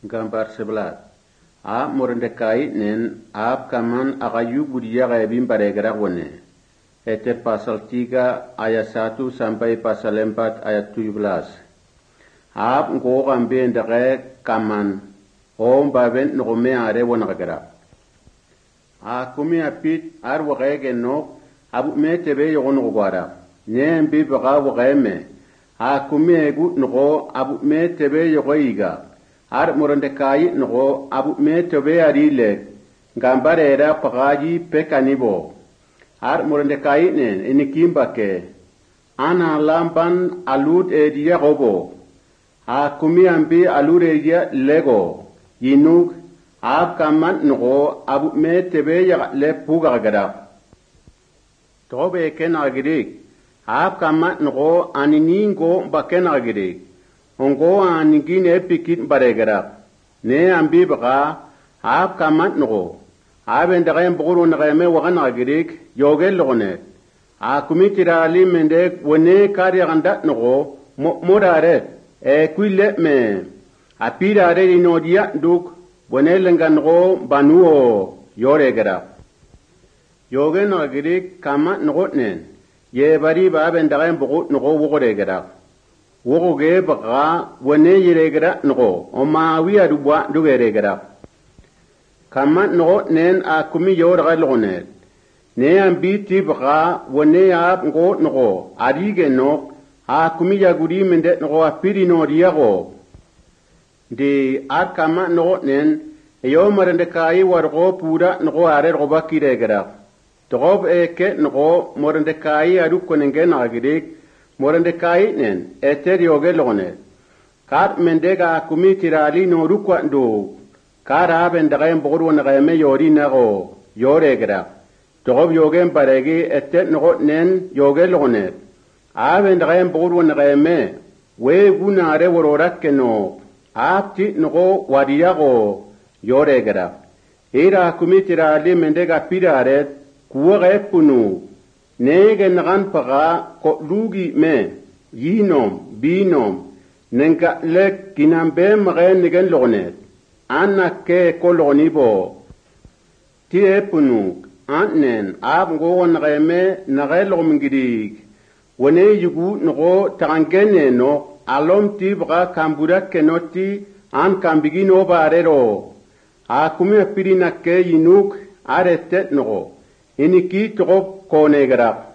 gambar 11 a morendekai nen ab kaman agayu gudia gaibin baregera wone ete pasal 3 ayat 1 sampai pasal 4 ayat 17 ab ngo gambe ndage kaman o baben ngome are wona gagara a kumi apit ar wagege no abu metebe yogon gwara nem bi baga wageme a kumi egu no abu metebe yogoiga ar morendekai no abu metebe arile gambare era pagaji pekanibo ar morendekai nen inikimbake ana lampan alud edia gobo a kumi ambi alud edia lego yinuk ab kaman no abu metebe ya le puga gada tobe kena gidik ab kaman no aniningo bakena gidik ongo anigine pikit baregara ne ambi baka ab kaman no aben dagem buguru nageme wagana gidik yogel logone a kumitira ali mende wone kari ganda no modare e kuile me apira re inodia duk wone lengan go banuo yore gara yogen no gidik kama no nen ye bari baben dagem bugu no wogore gara wogoge baka wone yire gara no oma wiya dubwa dugere gara kama no nen a kumi yor galone ne ambi tibaka wone ya ngo no arige no a kumi ya guri mende no apiri no riago de ar kama no nen yo marende kai wargo pura no are go bakire gara togob eke no marende kai adu konenge na gidik marende kai nen eter yoge lone kar mende ga kumi tirali no rukwa ndo kara ben dagaem boru na game yori na go yore gara togob yogen baregi eter no nen yoge lone aben dagaem boru na game we gunare wororak no apti no wadiyago yore gara ira kumitira li mendega pirare kuwa punu nege nagan paga ko lugi me yinom binom nenga lek kinambe mage negen lognet anna ke ko lognibo tie punu annen ab ngo nageme nagel logmngidig wone yugu no tangene no alom tibga kambura kenoti an kambigino barero a kume pirina ke yinuk arete no iniki to konegara